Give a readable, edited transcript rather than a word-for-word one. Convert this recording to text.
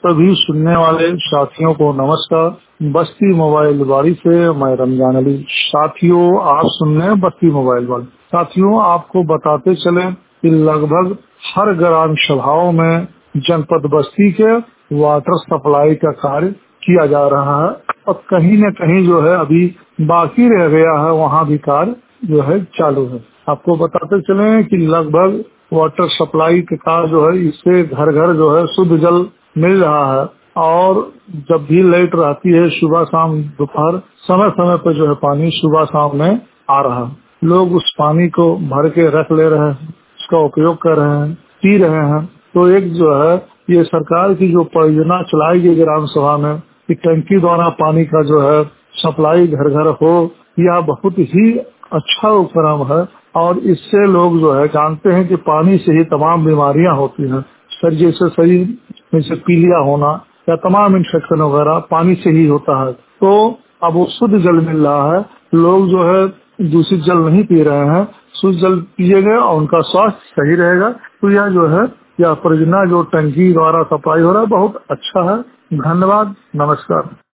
सभी सुनने वाले साथियों को नमस्कार। बस्ती मोबाइल वाड़ी से मैं रमजान अली। साथियों, आप सुन रहे हैं बस्ती मोबाइल वाली। साथियों, आपको बताते चले कि लगभग हर ग्राम सभाओं में जनपद बस्ती के वाटर सप्लाई का कार्य किया जा रहा है और कहीं न कहीं जो है अभी बाकी रह गया है, वहाँ भी कार्य जो है चालू है। आपको बताते चले कि लगभग वाटर सप्लाई के कार्य जो है इससे घर घर जो है शुद्ध जल मिल रहा है और जब भी लाइट रहती है सुबह शाम दोपहर समय समय पर जो है पानी सुबह शाम में आ रहा है। लोग उस पानी को भर के रख ले रहे हैं, उसका उपयोग कर रहे हैं, पी रहे हैं। तो एक जो है ये सरकार की जो परियोजना चलाई गई ग्राम सभा में कि टंकी द्वारा पानी का जो है सप्लाई घर घर हो, यह बहुत ही अच्छा उपक्रम है और इससे लोग जो है जानते हैं कि पानी से ही तमाम बीमारियां होती हैं। शरीर में से पीलिया होना या तमाम इन्फेक्शन वगैरह पानी से ही होता है। तो अब वो शुद्ध जल मिल रहा है, लोग जो है दूषित जल नहीं पी रहे हैं, शुद्ध जल पिएंगे और उनका स्वास्थ्य सही रहेगा। तो यह जो है यह परियोजना जो टंकी द्वारा सप्लाई हो रहा है बहुत अच्छा है। धन्यवाद, नमस्कार।